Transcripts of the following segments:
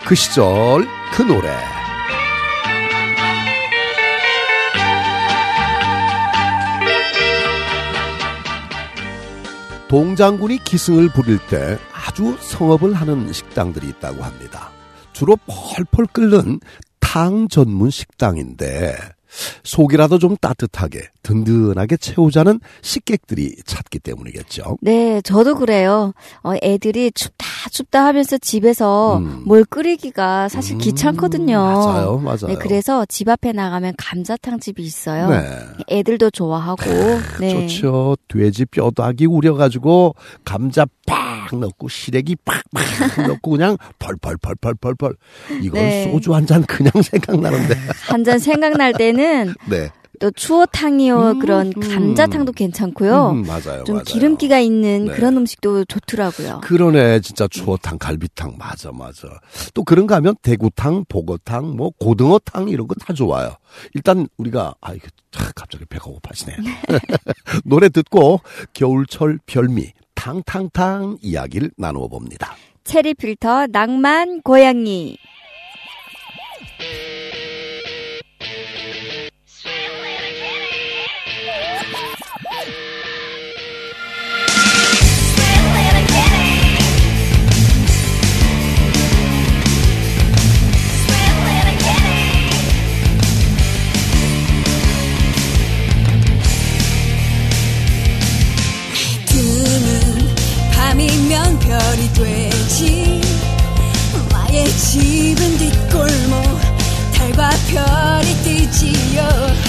그 시절 그 노래. 동장군이 기승을 부릴 때 아주 성업을 하는 식당들이 있다고 합니다. 주로 펄펄 끓는 탕 전문 식당인데 속이라도 좀 따뜻하게 든든하게 채우자는 식객들이 찾기 때문이겠죠. 네, 저도 그래요. 애들이 춥다 하면서 집에서 뭘 끓이기가 사실 귀찮거든요. 맞아요. 네, 그래서 집 앞에 나가면 감자탕 집이 있어요. 네. 애들도 좋아하고. 네. 좋죠. 돼지 뼈다귀 우려가지고 감자 팍 넣고 시래기 팍팍 넣고 그냥 펄펄펄펄펄펄. 이건 네. 소주 한 잔 그냥 생각나는데. 한 잔 생각날 때는 네. 또 추어탕이요. 그런 감자탕도 괜찮고요. 맞아요. 좀 맞아요. 기름기가 있는 네. 그런 음식도 좋더라고요. 그러네. 진짜 추어탕, 갈비탕. 맞아. 또 그런가 하면 대구탕, 보거탕, 뭐 고등어탕 이런 거 다 좋아요. 일단 우리가 이거 갑자기 배가 고파지네. 노래 듣고 겨울철 별미 탕탕탕 이야기를 나누어 봅니다. 체리 필터 낭만 고양이. 밤이면 별이 되지. 나의 집은 뒷골목 달과 별이 뜨지요.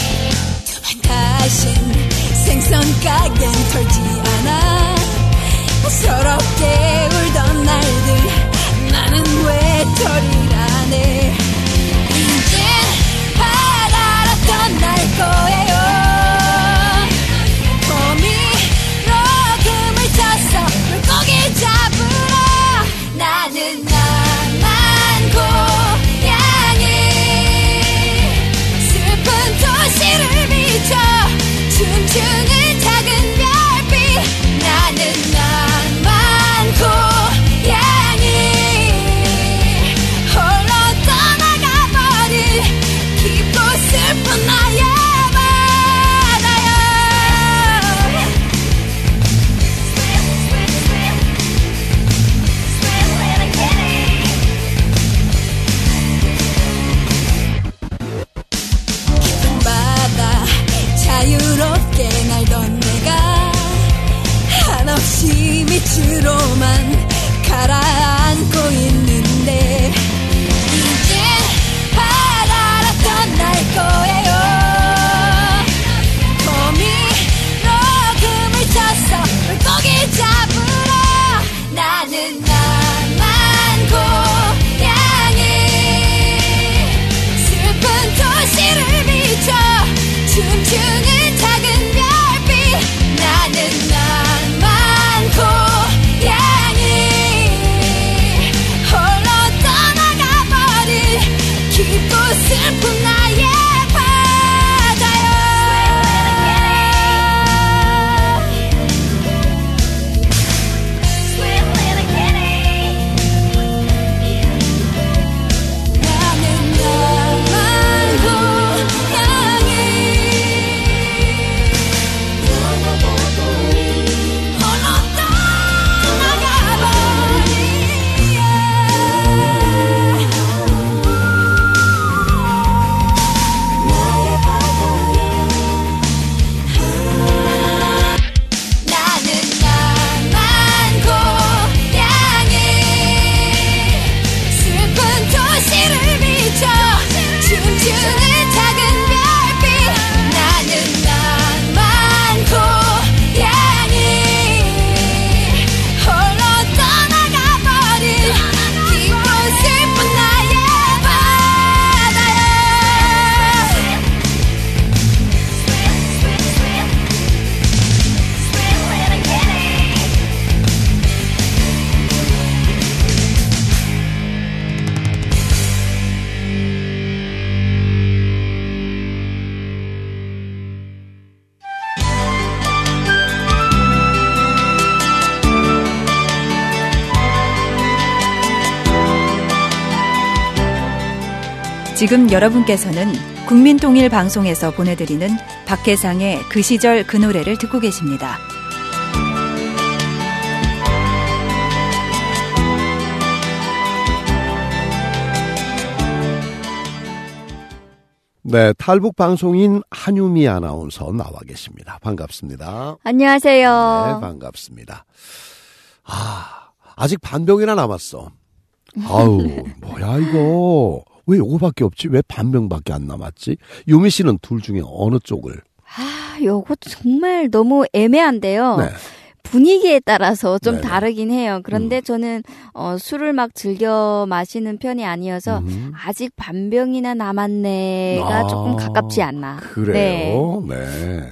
다신 생선 가게는 털지 않아. 서럽게 울던 날들 나는 외톨이라네. 이젠 바다로 떠날 거예요. 물고기 잡으러 나는 낭만 고양이. 슬픈 도시를 비춰 춤추는 작은 별빛. 나는 낭만 고양이. 홀로 떠나가버린 깊고 슬픈 나의 자유롭게 날던 내가 한없이 밑으로만 가라앉고 있는데 이제 바다로 떠날 거예요. 거미로 금을 쳐서 물고기 잡으러 나는 낭만 고양이. 슬픈 도시를 비춰 춤추는 작은 별빛. 나는 낭만 고양이. 지금 여러분께서는 국민통일방송에서 보내드리는 박혜상의 그 시절 그 노래를 듣고 계십니다. 네, 탈북 방송인 한유미 아나운서 나와 계십니다. 반갑습니다. 안녕하세요. 네, 반갑습니다. 아직 반병이나 남았어. 아우, 뭐야 이거. 왜 요거밖에 없지? 왜 반병밖에 안 남았지? 유미 씨는 둘 중에 어느 쪽을? 요거 정말 너무 애매한데요. 네. 분위기에 따라서 좀 네네. 다르긴 해요. 그런데 저는 술을 막 즐겨 마시는 편이 아니어서 아직 반병이나 남았네가 조금 가깝지 않나. 그래요? 네.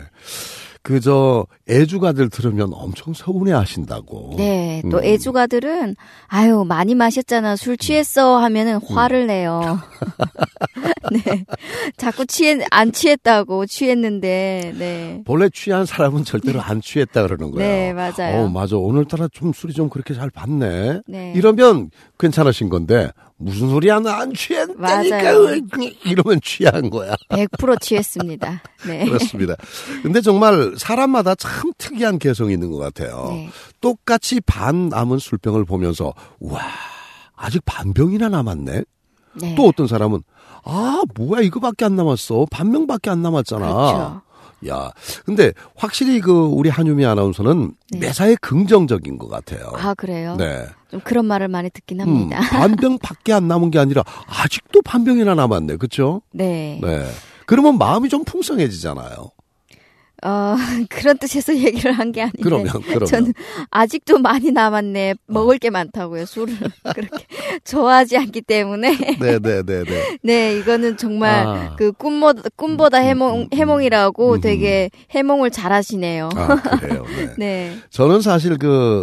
그저 애주가들 들으면 엄청 서운해 하신다고. 네. 또 애주가들은 아유 많이 마셨잖아. 술 취했어 하면은 화를 내요. 네. 자꾸 안 취했다고 취했는데. 네. 본래 취한 사람은 절대로 안 취했다 그러는 거예요. 네, 맞아요. 맞아. 오늘따라 좀 술이 좀 그렇게 잘 받네. 네. 이러면 괜찮으신 건데 무슨 소리야? 나 안 취했다니까. 맞아요. 이러면 취한 거야. 100% 취했습니다. 네. 그렇습니다. 근데 정말 사람마다 참 특이한 개성이 있는 것 같아요. 네. 똑같이 반 남은 술병을 보면서 와 아직 반병이나 남았네. 네. 또 어떤 사람은 뭐야 이거밖에 안 남았어. 반병밖에 안 남았잖아. 그렇죠. 야, 근데 확실히 우리 한유미 아나운서는 네. 매사에 긍정적인 것 같아요. 그래요? 네. 좀 그런 말을 많이 듣긴 합니다. 반병밖에 안 남은 게 아니라 아직도 반병이나 남았네. 그렇죠? 네. 네. 그러면 마음이 좀 풍성해지잖아요. 그런 뜻에서 얘기를 한 게 아닌데. 그러면. 저는 아직도 많이 남았네. 먹을 게 많다고요. 술을 그렇게 좋아하지 않기 때문에. 네네네네. 네, 이거는 정말 꿈보다 해몽이라고 되게 해몽을 잘하시네요. 그래요. 네. 네. 저는 사실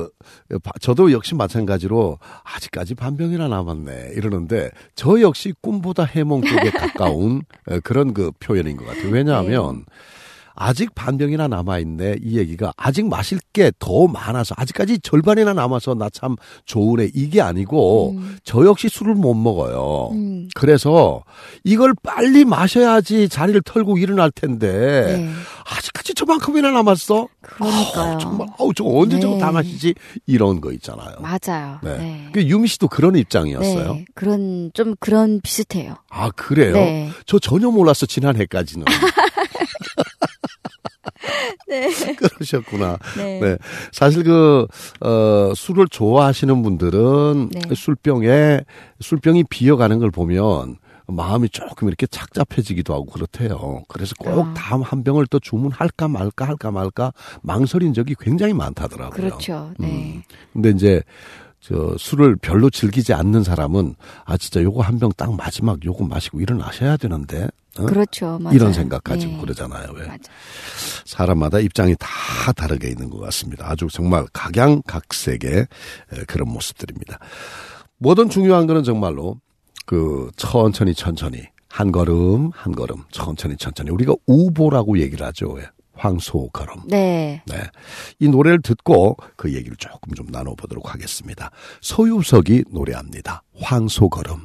저도 역시 마찬가지로 아직까지 반병이나 남았네 이러는데 저 역시 꿈보다 해몽 쪽에 가까운 그런 표현인 것 같아요. 왜냐하면 네. 아직 반병이나 남아있네 이 얘기가 아직 마실 게 더 많아서 아직까지 절반이나 남아서 나 참 좋으네 이게 아니고 저 역시 술을 못 먹어요. 그래서 이걸 빨리 마셔야지 자리를 털고 일어날 텐데 네. 아직까지 저만큼이나 남았어? 그러니까요. 정말 저거 언제 저거 다 마시지? 이런 거 있잖아요. 맞아요. 네. 네. 그 유미 씨도 그런 입장이었어요? 네. 그런 비슷해요. 그래요? 네. 저 전혀 몰랐어 지난해까지는. 네. 그러셨구나. 네. 네. 사실 술을 좋아하시는 분들은 네. 술병이 비어가는 걸 보면 마음이 조금 이렇게 착잡해지기도 하고 그렇대요. 그래서 꼭 다음 한 병을 또 주문할까 말까 망설인 적이 굉장히 많다더라고요. 그렇죠. 네. 근데 이제 술을 별로 즐기지 않는 사람은 진짜 요거 한 병 딱 마지막 요거 마시고 일어나셔야 되는데. 그렇죠. 맞아요. 이런 생각 가지고 네. 그러잖아요. 왜? 맞아요. 사람마다 입장이 다 다르게 있는 것 같습니다. 아주 정말 각양각색의 그런 모습들입니다. 뭐든 중요한 거는 정말로 천천히 한 걸음 천천히 우리가 우보라고 얘기를 하죠. 황소걸음. 네. 네. 이 노래를 듣고 그 얘기를 조금 좀 나눠보도록 하겠습니다. 소유석이 노래합니다. 황소걸음.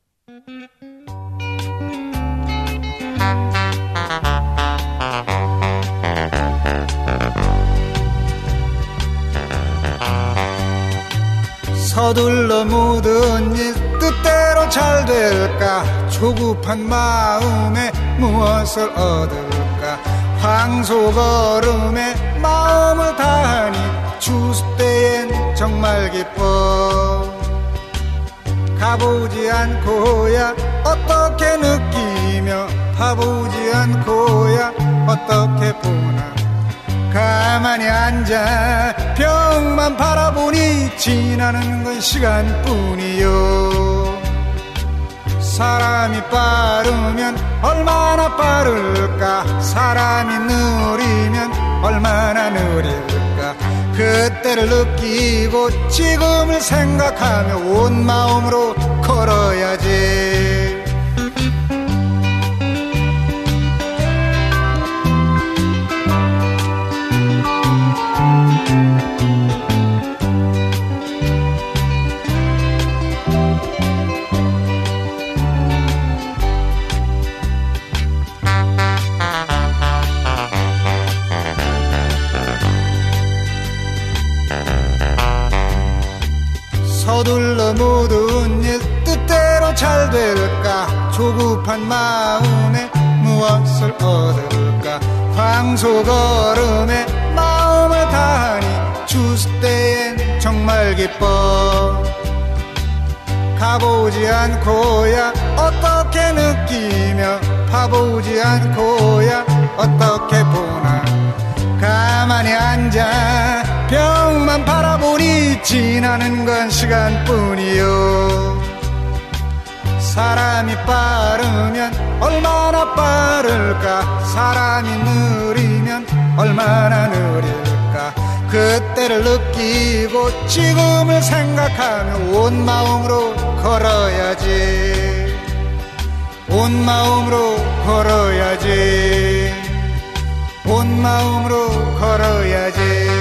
서둘러 모든 일 뜻대로 잘 될까 조급한 마음에 무엇을 얻을까 황소걸음에 마음을 다하니 추수때엔 정말 기뻐 가보지 않고야 어떻게 느끼며 봐보지 않고야 어떻게 보나 가만히 앉아 벽만 바라보니 지나는 건 시간뿐이요 사람이 빠르면 얼마나 빠를까 사람이 느리면 얼마나 느릴까 그때를 느끼고 지금을 생각하며 온 마음으로 걸어야지 서둘러 모든 일 뜻대로 잘 될까 조급한 마음에 무엇을 얻을까 황소걸음에 마음을 다하니 주스 때엔 정말 기뻐 가보지 않고야 어떻게 느끼며 봐보지 않고야 어떻게 보나 가만히 앉아 벽만 바라보니 지나는 건 시간뿐이요 사람이 빠르면 얼마나 빠를까 사람이 느리면 얼마나 느릴까 그때를 느끼고 지금을 생각하며 온 마음으로 걸어야지 온 마음으로 걸어야지 온 마음으로 걸어야지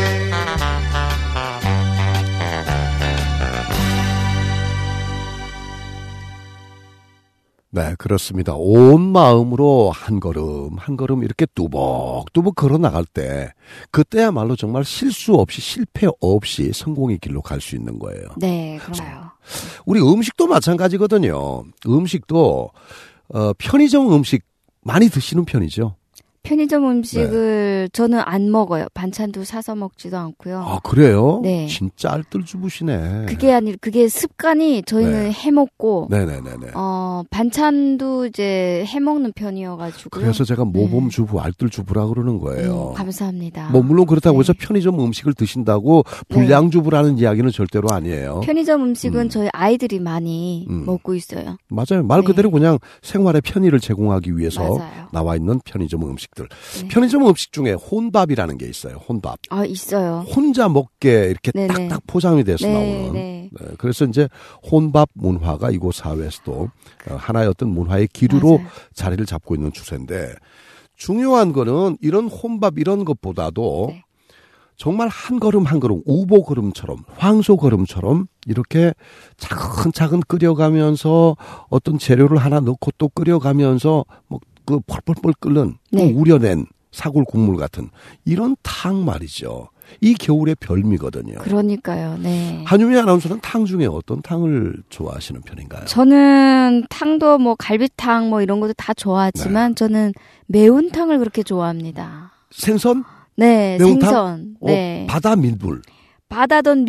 네, 그렇습니다. 온 마음으로 한 걸음 한 걸음 이렇게 뚜벅뚜벅 걸어 나갈 때 그때야말로 정말 실수 없이 실패 없이 성공의 길로 갈 수 있는 거예요. 네, 그래요. 우리 음식도 마찬가지거든요. 음식도 편의점 음식 많이 드시는 편이죠? 편의점 음식을 저는 안 먹어요. 반찬도 사서 먹지도 않고요. 아, 그래요? 네. 진짜 알뜰주부시네. 그게 습관이 저희는 네. 해먹고, 네네네네. 반찬도 이제 해먹는 편이어가지고. 그래서 제가 모범주부, 알뜰주부라 그러는 거예요. 감사합니다. 뭐 물론 그렇다고 해서 네. 편의점 음식을 드신다고 불량주부라는 이야기는 절대로 아니에요. 편의점 음식은 저희 아이들이 많이 먹고 있어요. 맞아요. 말 그대로 그냥 생활의 편의를 제공하기 위해서 맞아요. 나와 있는 편의점 음식들. 네. 편의점 음식 중에 혼밥이라는 게 있어요. 혼밥. 아, 있어요. 혼자 먹게 이렇게 네네. 딱딱 포장이 돼서 네, 나오는. 네. 네, 그래서 이제 혼밥 문화가 이곳 사회에서도 하나의 어떤 문화의 기류로 맞아요. 자리를 잡고 있는 추세인데 중요한 거는 이런 혼밥 이런 것보다도 네. 정말 한 걸음 한 걸음 우보 걸음처럼 황소 걸음처럼 이렇게 차근차근 끓여가면서 어떤 재료를 하나 넣고 또 끓여가면서 뭐 그 펄펄펄 끓는 네. 우려낸 사골 국물 같은 이런 탕 말이죠. 이 겨울의 별미거든요. 그러니까요. 네. 한유미 아나운서는 탕 중에 어떤 탕을 좋아하시는 편인가요? 저는 탕도 뭐 갈비탕 뭐 이런 것도 다 좋아하지만 저는 매운탕을 그렇게 좋아합니다. 생선? 네, 매운탕? 생선. 네. 바다 민물. 바다든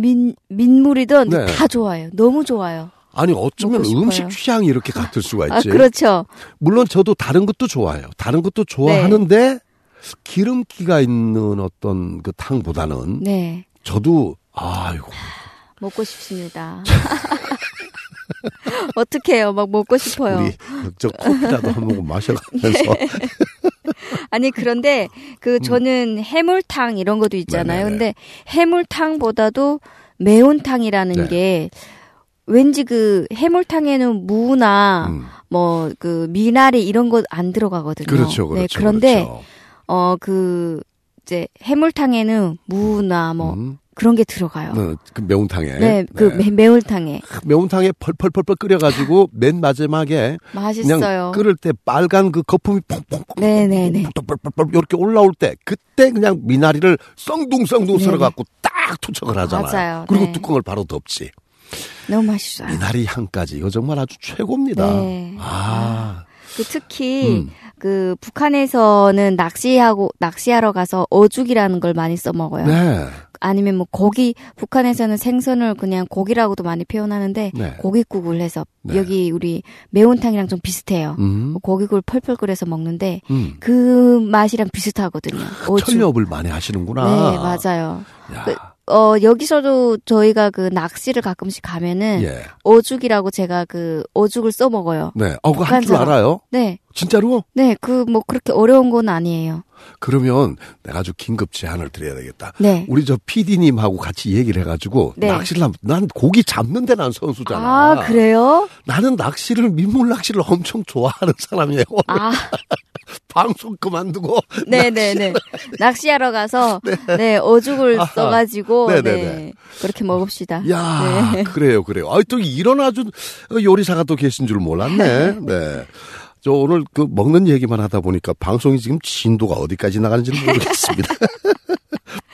민물이든 네. 다 좋아요. 너무 좋아요. 아니 어쩌면 먹고 싶어요. 음식 취향이 이렇게 같을 수가 아, 있지. 그렇죠. 물론 저도 다른 것도 좋아해요. 다른 것도 좋아하는데 기름기가 있는 어떤 그 탕보다는 네. 저도 아이고 먹고 싶습니다. 어떡해요. 막 먹고 싶어요. 우리 저 커피라도 한 모금 마셔가면서 아니 그런데 저는 해물탕 이런 것도 있잖아요. 네네네. 근데 해물탕보다도 매운탕이라는 네. 게 왠지 해물탕에는 무나 뭐 미나리 이런 거 안 들어가거든요. 그렇죠, 그렇죠. 네, 그런데 그렇죠. 이제 해물탕에는 무나 뭐 그런 게 들어가요. 그 매운탕에. 네, 매운탕에 매운탕에 펄펄펄펄 끓여가지고 맨 마지막에 맛있어요. 그냥 끓을 때 빨간 그 거품이 퐁퐁 네네네. 펄펄펄 이렇게 올라올 때 그때 그냥 미나리를 썽둥썽둥 네네. 썰어갖고 딱 투척을 하잖아요. 맞아요. 그리고 네. 뚜껑을 바로 덮지. 너무 맛있어요. 미나리 향까지 이거 정말 아주 최고입니다. 네. 아, 특히 북한에서는 낚시하러 가서 어죽이라는 걸 많이 써먹어요. 네. 아니면 뭐 북한에서는 생선을 그냥 고기라고도 많이 표현하는데 네. 고깃국을 해서 네. 여기 우리 매운탕이랑 좀 비슷해요. 고깃국을 펄펄 끓여서 먹는데 그 맛이랑 비슷하거든요. 어죽. 철렵을 많이 하시는구나. 네, 맞아요. 야. 여기서도 저희가 낚시를 가끔씩 가면은 예. 어죽이라고 제가 어죽을 써 먹어요. 네. 그거 할 줄 알아요? 네. 진짜로? 네, 뭐 그렇게 어려운 건 아니에요. 그러면 내가 아주 긴급 제안을 드려야 되겠다. 네. 우리 저 PD님하고 같이 얘기를 해가지고 네. 낚시를 하면 난 고기 잡는데 난 선수잖아. 아, 그래요? 나는 민물 낚시를 엄청 좋아하는 사람이에요. 아. 방송 그만두고. 네네네. 낚시하러 가서, 네, 어죽을 아하. 써가지고, 네네네. 네, 그렇게 먹읍시다. 야, 네. 그래요. 또 이런 아주 요리사가 또 계신 줄 몰랐네. 네. 저 오늘 먹는 얘기만 하다 보니까 방송이 지금 진도가 어디까지 나가는지는 모르겠습니다.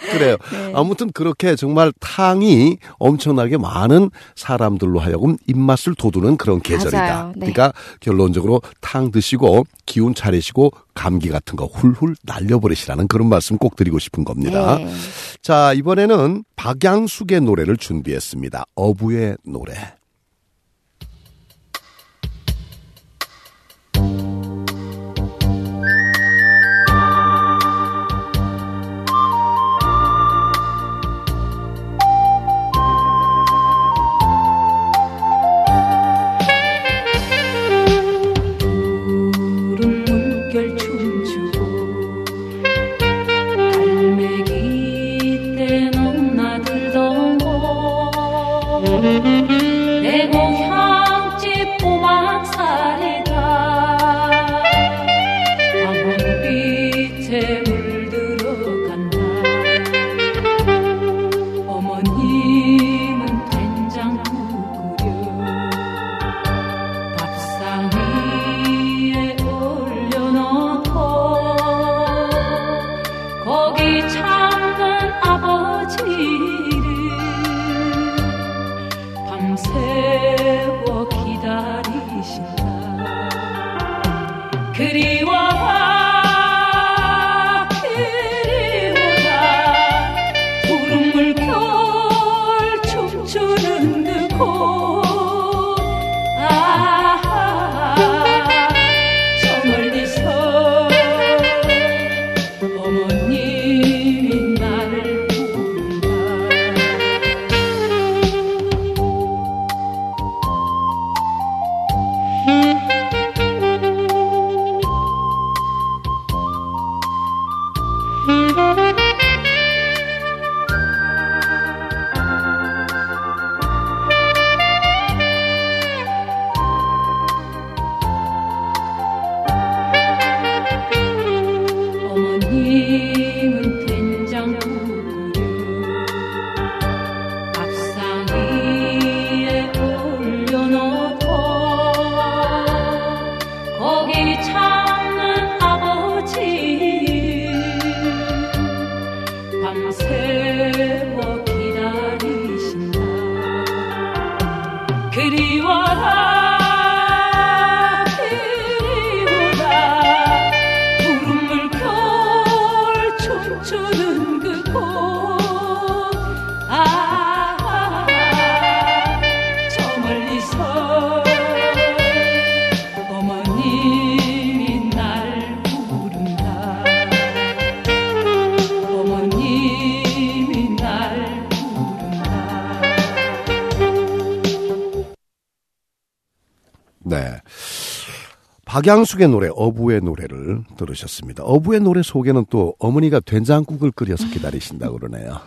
그래요. 네. 아무튼 그렇게 정말 탕이 엄청나게 많은 사람들로 하여금 입맛을 돋우는 그런 계절이다. 맞아요. 네. 그러니까 결론적으로 탕 드시고 기운 차리시고 감기 같은 거 훌훌 날려버리시라는 그런 말씀 꼭 드리고 싶은 겁니다. 네. 자, 이번에는 박양숙의 노래를 준비했습니다. 어부의 노래. 내 고향집 꼬막살이다 황홍빛에 물들어간다 어머님은 된장국 끓여 밥상 위에 올려놓고 거기 참는 아버지를 밤새워 기다리신다 그리워라 그리워라 푸른 물결 춤추는 그곳 저 멀리서 어머님이 나를 부른다 어머님은 된장국 끓여 밥상 위에 올려놓고 거기 참는 아버지를 밤새워 기다리신다 그리워라 그리워라 푸른 물결 춤추는 그곳 저 멀리서 어머님이 날 부른다 어머님이 날 부른다 네. 박양숙의 노래, 어부의 노래를 들으셨습니다. 어부의 노래 속에는 또 어머니가 된장국을 끓여서 기다리신다고 그러네요.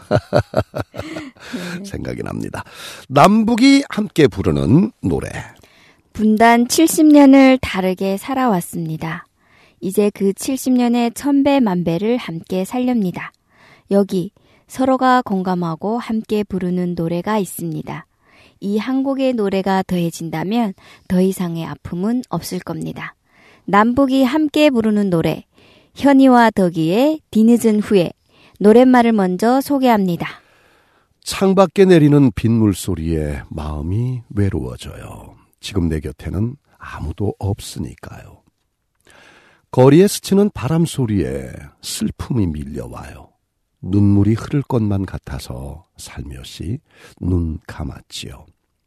생각이 납니다. 남북이 함께 부르는 노래. 분단 70년을 다르게 살아왔습니다. 이제 그 70년의 천배만배를 함께 살렵니다. 여기 서로가 공감하고 함께 부르는 노래가 있습니다. 이 한 곡의 노래가 더해진다면 더 이상의 아픔은 없을 겁니다. 남북이 함께 부르는 노래, 현이와 덕이의 뒤늦은 후에 노랫말을 먼저 소개합니다. 창밖에 내리는 빗물 소리에 마음이 외로워져요. 지금 내 곁에는 아무도 없으니까요. 거리에 스치는 바람 소리에 슬픔이 밀려와요. 눈물이 흐를 것만 같아서 살며시 눈 감았지요.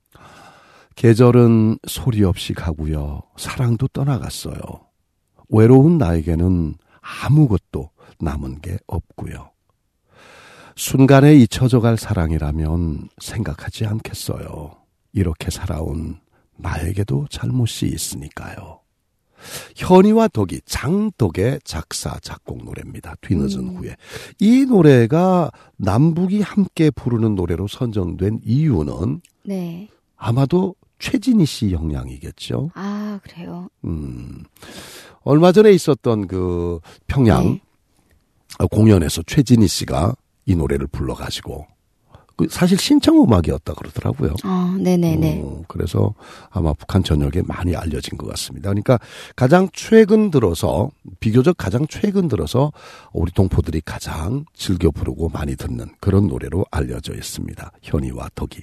계절은 소리 없이 가고요. 사랑도 떠나갔어요. 외로운 나에게는 아무것도 남은 게 없고요. 순간에 잊혀져갈 사랑이라면 생각하지 않겠어요. 이렇게 살아온 나에게도 잘못이 있으니까요. 현이와 덕이 장덕의 작사 작곡 노래입니다. 뒤늦은 후에. 이 노래가 남북이 함께 부르는 노래로 선정된 이유는 네. 아마도 최진희 씨 영향이겠죠. 아, 그래요? 얼마 전에 있었던 그 평양 네. 공연에서 최진희 씨가 이 노래를 불러가지고 사실 신청 음악이었다 그러더라고요. 네네네. 그래서 아마 북한 전역에 많이 알려진 것 같습니다. 그러니까 가장 최근 들어서 비교적 가장 최근 들어서 우리 동포들이 가장 즐겨 부르고 많이 듣는 그런 노래로 알려져 있습니다. 현이와 덕이.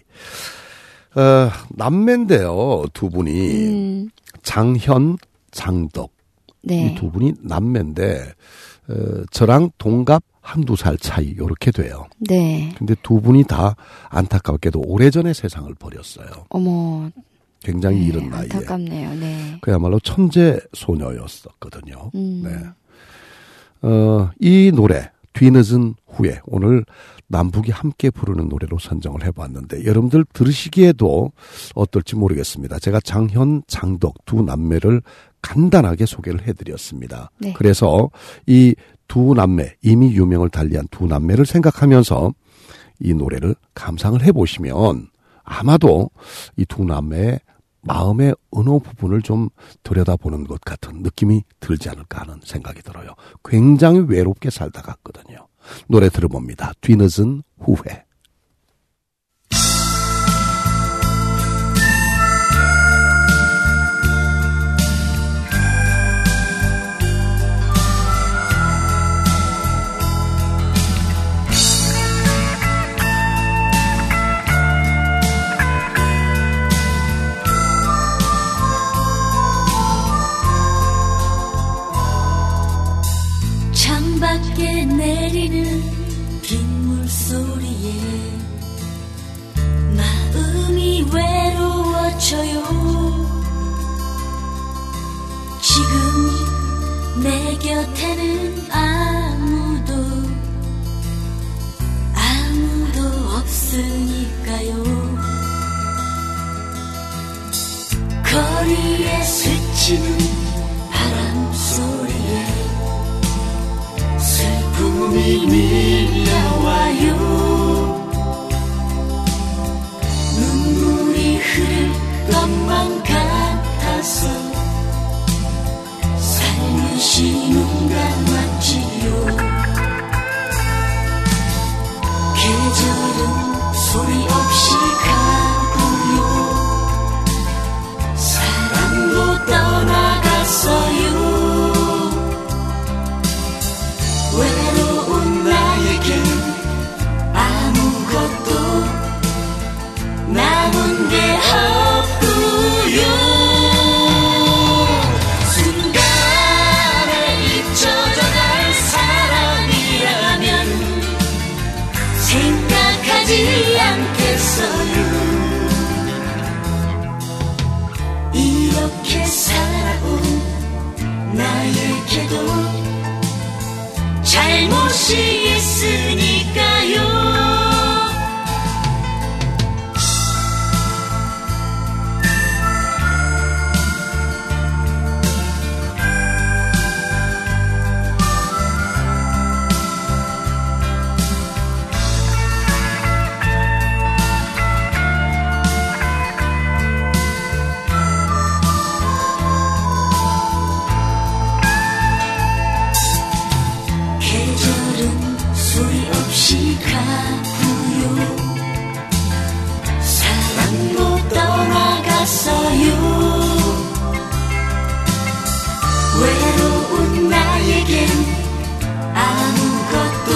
남매인데요. 두 분이 장현, 장덕. 네. 이 두 분이 남매인데 저랑 동갑 한두 살 차이 이렇게 돼요. 네. 근데 두 분이 다 안타깝게도 오래전에 세상을 버렸어요. 어머. 굉장히 네, 이른 나이에. 안타깝네요. 네. 그야말로 천재 소녀였었거든요. 네. 이 노래 뒤늦은 후에 오늘 남북이 함께 부르는 노래로 선정을 해봤는데 여러분들 들으시기에도 어떨지 모르겠습니다. 제가 장현, 장덕 두 남매를 간단하게 소개를 해드렸습니다. 네. 그래서 이 두 남매, 이미 유명을 달리한 두 남매를 생각하면서 이 노래를 감상을 해보시면 아마도 이 두 남매의 마음의 어느 부분을 좀 들여다보는 것 같은 느낌이 들지 않을까 하는 생각이 들어요. 굉장히 외롭게 살다 갔거든요. 노래 들어봅니다. 뒤늦은 후회. 창밖에 내리는 빗물 소리에 마음이 외로워져요. 지금 내 곁에는 아무도 없으니까요. 거리에 스치는 바람 소리에 슬픔이 밀려와요. 눈물이 흐를 것만 같아서 살며시 눈 감았지요. 계절은 소리 없이 가고요. 사랑도 떠나갔어요. 외로운 나에겐 아무것도 남은 게 없고요. 순간에 잊혀져갈 사랑이라면 생각하지 않겠어요. 이렇게 살아온 나에게도 잘못이 있으니까요. 사랑도 떠나갔어요. 외로운 나에겐 아무것도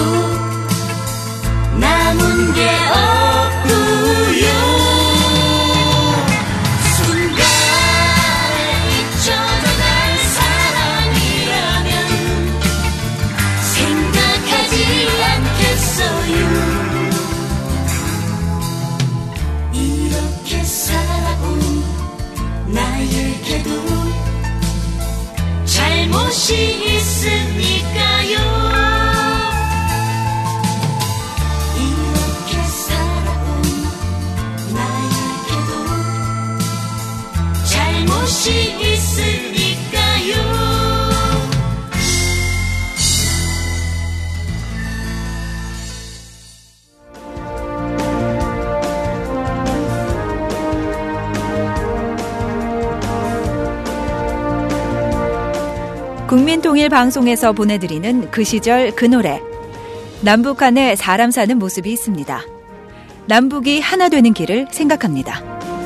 남은 게 없고요. 순간에 잊혀져갈 사랑이라면 생각하지 않겠어요. 이렇게 살아온 나에게도 잘못이 있으니까요. 이렇게 살아온 나에게도 잘못이 있으니까요. 국민통일방송에서 보내드리는 그 시절 그 노래. 남북한에 사람 사는 모습이 있습니다. 남북이 하나 되는 길을 생각합니다.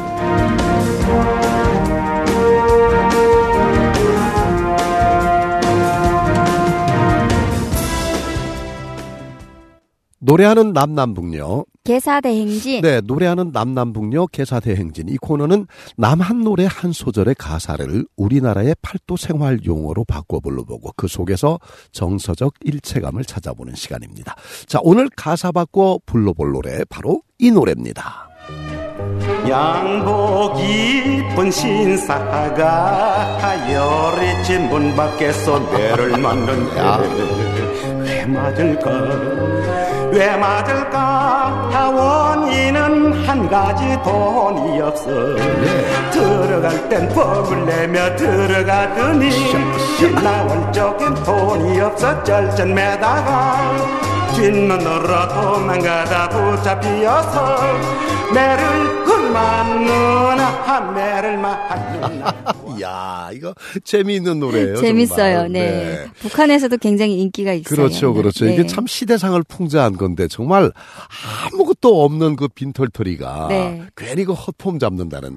노래하는 남남북녀. 개사대행진. 네, 노래하는 남남북녀 개사대행진. 이 코너는 남한 노래 한 소절의 가사를 우리나라의 팔도 생활 용어로 바꿔 불러보고 그 속에서 정서적 일체감을 찾아보는 시간입니다. 자, 오늘 가사 바꿔 불러볼 노래 바로 이 노래입니다. 양복 입은 신사가 열이집 문 밖에서 매를 맞는데 왜 맞을까 원인은 한 가지 돈이 없어 들어갈 땐 뻑을 내며 들어가더니 나올 적엔 돈이 없어 쩔쩔매다가 뒷눈으로 도망가다 붙잡히어서 매를 맞누나 매를 맞누나. 이야, 이거 재미있는 노래예요. 재밌어요. 정말. 네. 북한에서도 굉장히 인기가 있어요. 그렇죠, 그렇죠. 네. 이게 참 시대상을 풍자한 건데 정말 아무것도 없는 그 빈털터리가 네. 괜히 그 헛폼 잡는다는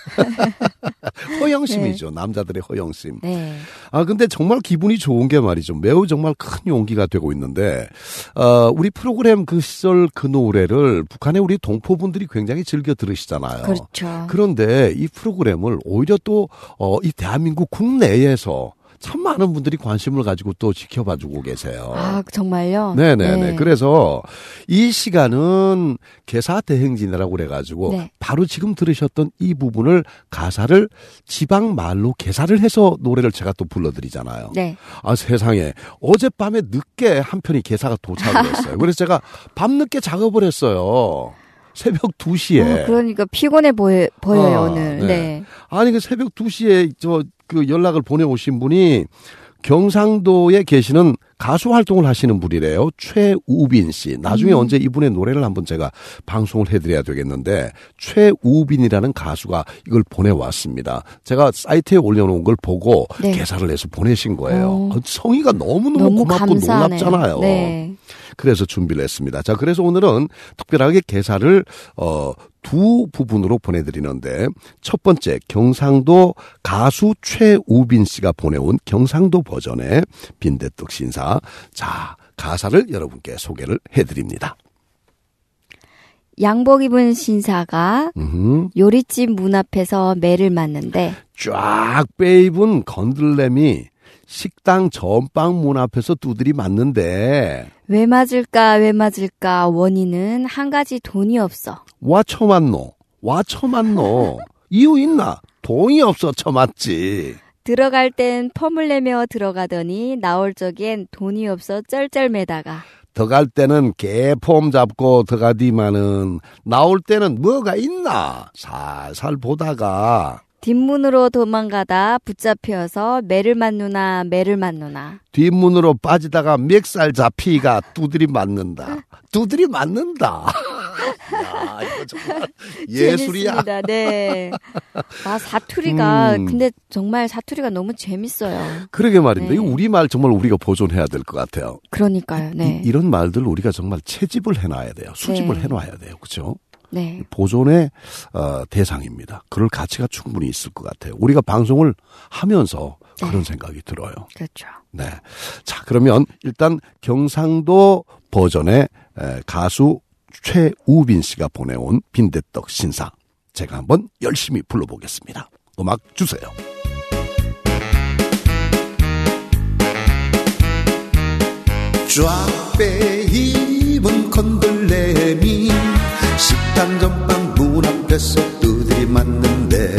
허영심이죠. 네. 남자들의 허영심. 네. 아, 근데 정말 기분이 좋은 게 말이죠. 매우 정말 큰 용기가 되고 있는데, 우리 프로그램 그 시절 그 노래를 북한의 우리 동포분들이 굉장히 즐겨 들으시잖아요. 그렇죠. 그런데 이 프로그램을 오히려 또, 이 대한민국 국내에서 참 많은 분들이 관심을 가지고 또 지켜봐주고 계세요. 아, 정말요? 네네네. 네. 그래서 이 시간은 개사대행진이라고 그래가지고 네. 바로 지금 들으셨던 이 부분을 가사를 지방말로 개사를 해서 노래를 제가 또 불러드리잖아요. 네. 아, 세상에. 어젯밤에 늦게 한 편이 개사가 도착을 했어요. 그래서 제가 밤늦게 작업을 했어요. 새벽 2시에. 그러니까 피곤해 보여요, 오늘. 네. 네. 아니, 그 새벽 2시에 그 연락을 보내오신 분이 경상도에 계시는 가수 활동을 하시는 분이래요. 최우빈 씨. 나중에 언제 이분의 노래를 한번 제가 방송을 해드려야 되겠는데 최우빈이라는 가수가 이걸 보내왔습니다. 제가 사이트에 올려놓은 걸 보고 네. 개사를 해서 보내신 거예요. 성의가 너무너무 고맙고 감사하네요. 놀랍잖아요. 네. 그래서 준비를 했습니다. 자, 그래서 오늘은 특별하게 개사를 두 부분으로 보내드리는데 첫 번째 경상도 가수 최우빈 씨가 보내온 경상도 버전의 빈대떡 신사. 자, 가사를 여러분께 소개를 해드립니다. 양복 입은 신사가 요리집 문 앞에서 매를 맞는데 쫙 빼입은 건들레미 식당 전방 문 앞에서 두드리 맞는데 왜 맞을까 원인은 한 가지 돈이 없어. 와 처맞노 이유 있나? 돈이 없어 처맞지. 들어갈 땐 펌을 내며 들어가더니 나올 적엔 돈이 없어 쩔쩔매다가 들어갈 때는 개폼 잡고 들어가디만은 나올 때는 뭐가 있나? 살살 보다가 뒷문으로 도망가다 붙잡혀서 매를 맞누나 뒷문으로 빠지다가 멱살 잡히가 두드리 맞는다. 야, 이거 정말 예술이야. 재밌습니다. 네. 아, 사투리가 근데 정말 사투리가 너무 재밌어요. 그러게 말입니다. 네. 이 우리말 정말 우리가 보존해야 될 것 같아요. 그러니까요. 네. 이런 말들 우리가 정말 채집을 해놔야 돼요. 수집을 네. 해놔야 돼요. 그렇죠? 네. 보존의 대상입니다. 그럴 가치가 충분히 있을 것 같아요. 우리가 방송을 하면서 그런 생각이 들어요. 그렇죠. 네. 자, 그러면 일단 경상도 버전의 가수 최우빈 씨가 보내온 빈대떡 신사. 제가 한번 열심히 불러보겠습니다. 음악 주세요. 쫙 빼입은 건들레미 식당 전방 문 앞에서 두드리 맞는데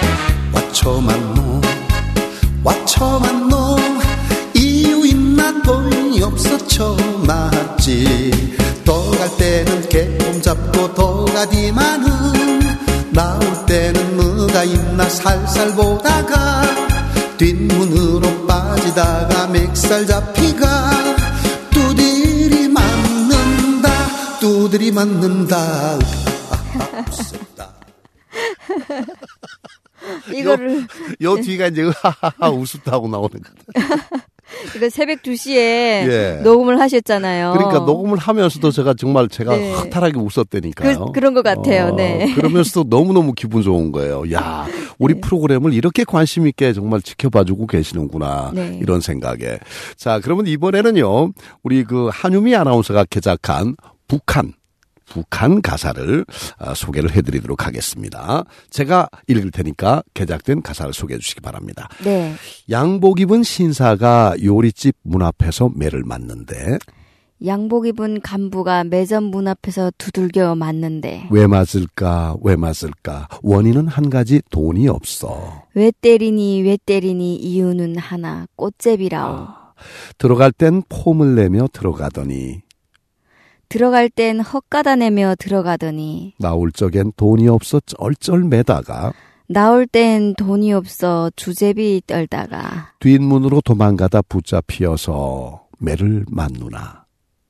와쳐만노 이유 있나 돈이 없어 처맞지 또 갈 때는 개폼 잡고 더 가디만은 나올 때는 뭐가 있나 살살 보다가 뒷문으로 빠지다가 멱살 잡히가 두드리 맞는다. 이거를 요 뒤가 이제 하하하 웃었다고 나오는 거다. 이거 새벽 2시에 예. 녹음을 하셨잖아요. 그러니까 녹음을 하면서도 제가 네. 허탈하게 웃었다니까요. 그런 것 같아요. 네. 그러면서도 너무너무 기분 좋은 거예요. 야, 우리 네. 프로그램을 이렇게 관심 있게 정말 지켜봐주고 계시는구나. 네. 이런 생각에. 자, 그러면 이번에는요, 우리 그 한유미 아나운서가 개작한 북한 가사를 소개를 해드리도록 하겠습니다. 제가 읽을 테니까 개작된 가사를 소개해 주시기 바랍니다. 네. 양복 입은 신사가 요리집 문 앞에서 매를 맞는데 양복 입은 간부가 매점 문 앞에서 두들겨 맞는데 왜 맞을까 원인은 한 가지 돈이 없어. 왜 때리니 이유는 하나 꽃제비라오. 들어갈 땐 폼을 내며 들어가더니 들어갈 땐 헛가다내며 들어가더니 나올 적엔 돈이 없어 쩔쩔매다가 나올 땐 돈이 없어 주제비 떨다가 뒷문으로 도망가다 붙잡히어서 매를 맞누나.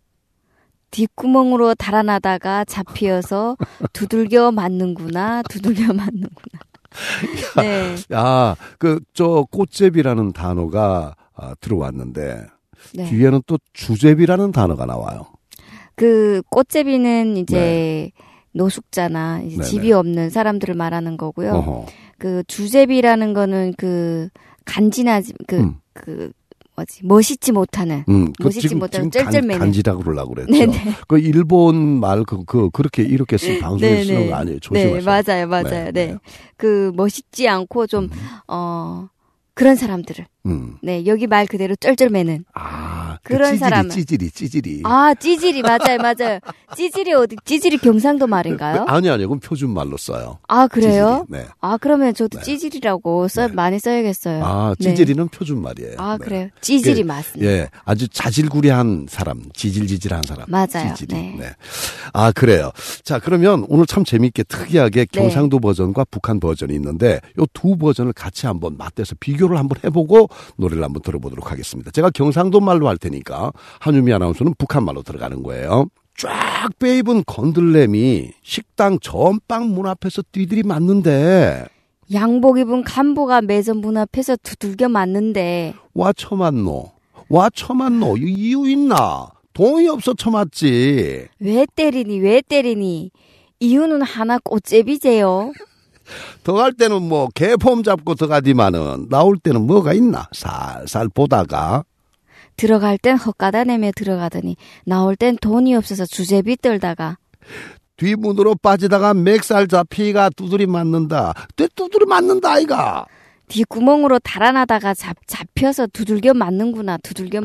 뒷구멍으로 달아나다가 잡히어서 두들겨 맞는구나. 네. 저 꽃제비라는 단어가 들어왔는데 네. 뒤에는 또 주제비라는 단어가 나와요. 그 꽃제비는 이제 네. 노숙자나 이제 네네. 집이 없는 사람들을 말하는 거고요. 어허. 그 주제비라는 거는 그 간지나지 멋있지 못하는 멋있지 못하는 쩔쩔매는 간지라고 그러려고 그랬죠. 네네. 그 일본 말 그렇게 이렇게 쓴 방송에 네네. 쓰는 거 아니에요. 조심하세요. 네, 맞아요. 네. 그 멋있지 않고 좀 그런 사람들을 네, 여기 말 그대로 쩔쩔매는 그런 사람. 찌질이. 찌질이 맞아요. 찌질이 경상도 말인가요? 아니요. 그건 표준 말로 써요. 그래요? 찌질이. 네. 그러면 저도 네. 찌질이라고 많이 써야겠어요. 찌질이는 네. 표준 말이에요. 네. 그래요. 찌질이 맞습니다. 예, 아주 자질구레한 사람, 지질한 사람. 맞아요. 찌질이. 네. 그래요. 자, 그러면 오늘 참 재미있게 특이하게 경상도 버전과 북한 버전이 있는데 이 두 버전을 같이 한번 맞대서 비교를 한번 해보고 노래를 한번 들어보도록 하겠습니다. 제가 경상도 말로 할 테니까 한유미 아나운서는 북한 말로 들어가는 거예요. 쫙 빼입은 건들레미 식당 전방 문 앞에서 뛰들이 맞는데 양복 입은 간부가 매점 문 앞에서 두들겨 맞는데 와 처맞노 이유 있나? 돈이 없어 처맞지. 왜 때리니 이유는 하나 꽃제비제요. 들어갈 때는 뭐 개폼 잡고 들어가디만은 나올 때는 뭐가 있나? 살살 보다가 들어갈 땐 헛가다내며 들어가더니 나올 땐 돈이 없어서 주제비 떨다가 뒷문으로 빠지다가 맥살 잡히가 두드리 맞는다 아이가. 뒷구멍으로 달아나다가 잡혀서 두들겨 맞는구나.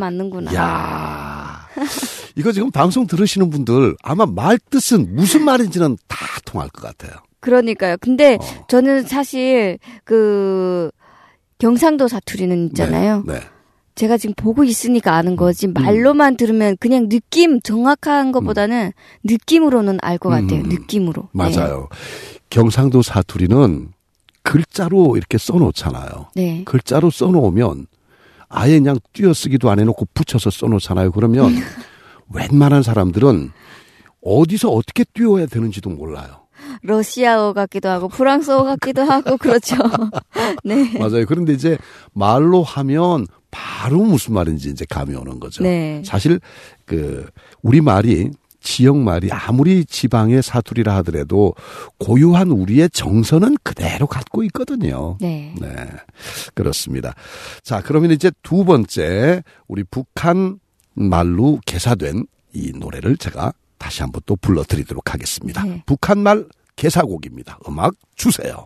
야, 이거 지금 방송 들으시는 분들 아마 말 뜻은 무슨 말인지는 다 통할 것 같아요. 그러니까요. 근데 저는 사실 그 경상도 사투리는 있잖아요. 네. 제가 지금 보고 있으니까 아는 거지 말로만 들으면 그냥 정확한 것보다는 느낌으로는 알 것 같아요. 느낌으로. 맞아요. 네. 경상도 사투리는 글자로 이렇게 써놓잖아요. 네. 글자로 써놓으면 아예 그냥 띄어쓰기도 안 해놓고 붙여서 써놓잖아요. 그러면 웬만한 사람들은 어디서 어떻게 띄워야 되는지도 몰라요. 러시아어 같기도 하고 프랑스어 같기도 하고 그렇죠. 네. 맞아요. 그런데 이제 말로 하면 바로 무슨 말인지 이제 감이 오는 거죠. 네. 사실 우리 말이 지역 말이 아무리 지방의 사투리라 하더라도 고유한 우리의 정서는 그대로 갖고 있거든요. 네. 네. 그렇습니다. 자, 그러면 이제 두 번째 우리 북한 말로 개사된 이 노래를 제가 다시 한번 또 불러드리도록 하겠습니다. 네. 북한말 개사곡입니다. 음악 주세요.